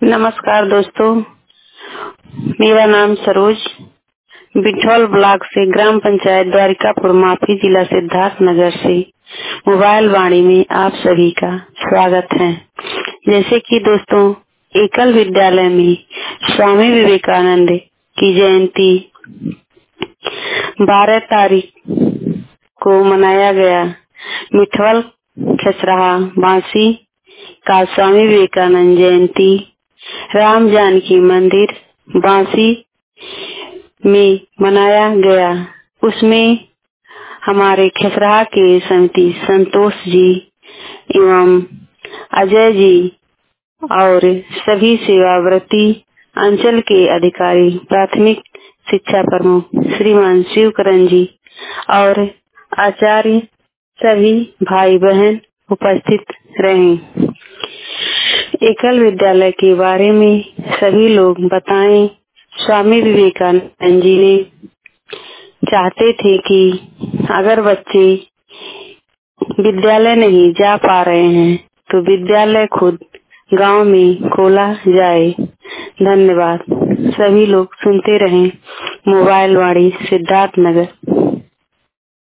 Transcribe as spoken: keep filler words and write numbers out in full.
नमस्कार दोस्तों, मेरा नाम सरोज बिठौल ब्लॉक से ग्राम पंचायत द्वारिकापुर माफी जिला सिद्धार्थ नगर से मोबाइल वाणी में आप सभी का स्वागत है। जैसे कि दोस्तों, एकल विद्यालय में स्वामी विवेकानंद की जयंती बारह तारीख को मनाया गया। मिठवल खसराहा बांसी का स्वामी विवेकानंद जयंती राम जानकी मंदिर बांसी में मनाया गया। उसमें हमारे खसराहा के समिति संतोष जी एवं अजय जी और सभी सेवाव्रती अंचल के अधिकारी, प्राथमिक शिक्षा प्रमुख श्रीमान शिवकरण जी और आचार्य सभी भाई बहन उपस्थित रहे। एकल विद्यालय के बारे में सभी लोग बताएं। स्वामी विवेकानंद जी ने चाहते थे कि अगर बच्चे विद्यालय नहीं जा पा रहे हैं तो विद्यालय खुद गांव में खोला जाए। धन्यवाद। सभी लोग सुनते रहें मोबाइल वाणी सिद्धार्थ नगर।